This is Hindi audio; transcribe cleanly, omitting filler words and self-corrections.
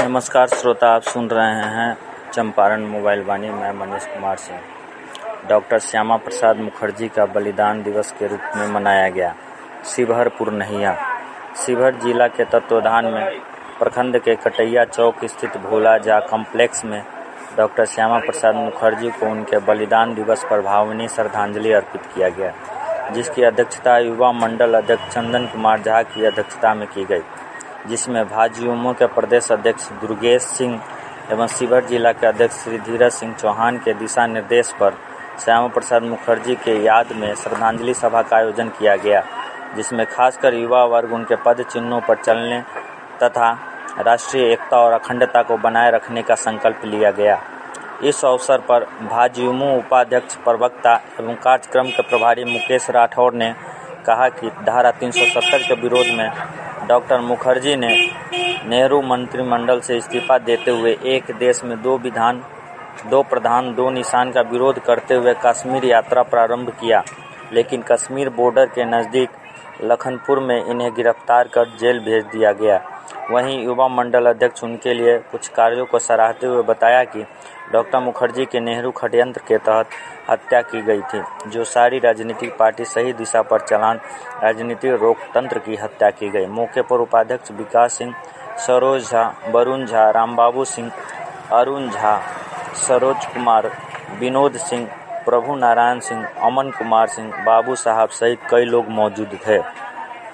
नमस्कार श्रोता, आप सुन रहे हैं चंपारण मोबाइल वाणी। मैं मनीष कुमार सिंह। डॉक्टर श्यामा प्रसाद मुखर्जी का बलिदान दिवस के रूप में मनाया गया। शिवहरपुर नहिया। शिवहर जिला के तत्वाधान में प्रखंड के कटैया चौक स्थित भोला जा कॉम्प्लेक्स में डॉक्टर श्यामा प्रसाद मुखर्जी को उनके बलिदान दिवस पर भावनीय श्रद्धांजलि अर्पित किया गया, जिसकी अध्यक्षता युवा मंडल अध्यक्ष चंदन कुमार झा की अध्यक्षता में की गई, जिसमें भाजयुमो के प्रदेश अध्यक्ष दुर्गेश सिंह एवं शिवहर जिला के अध्यक्ष श्री धीरज सिंह चौहान के दिशा निर्देश पर श्यामा प्रसाद मुखर्जी के याद में श्रद्धांजलि सभा का आयोजन किया गया, जिसमें खासकर युवा वर्ग उनके पद चिन्हों पर चलने तथा राष्ट्रीय एकता और अखंडता को बनाए रखने का संकल्प लिया गया। इस अवसर पर भाजयुमो उपाध्यक्ष प्रवक्ता एवं कार्यक्रम के प्रभारी मुकेश राठौर ने कहा कि धारा 370 के विरोध में डॉक्टर मुखर्जी ने नेहरू मंत्रिमंडल से इस्तीफा देते हुए एक देश में दो प्रधान दो निशान का विरोध करते हुए कश्मीर यात्रा प्रारंभ किया, लेकिन कश्मीर बॉर्डर के नज़दीक लखनपुर में इन्हें गिरफ्तार कर जेल भेज दिया गया। वहीं युवा मंडल अध्यक्ष उनके लिए कुछ कार्यों को सराहते हुए बताया कि डॉक्टर मुखर्जी के नेहरू षड्यंत्र के तहत हत्या की गई थी, जो सारी राजनीतिक पार्टी सही दिशा पर चलान राजनीतिक लोकतंत्र की हत्या की गई। मौके पर उपाध्यक्ष विकास सिंह, सरोज झा, वरुण झा, रामबाबू सिंह, अरुण झा, सरोज कुमार, विनोद सिंह, प्रभु नारायण सिंह, अमन कुमार सिंह, बाबू साहब सहित कई लोग मौजूद थे।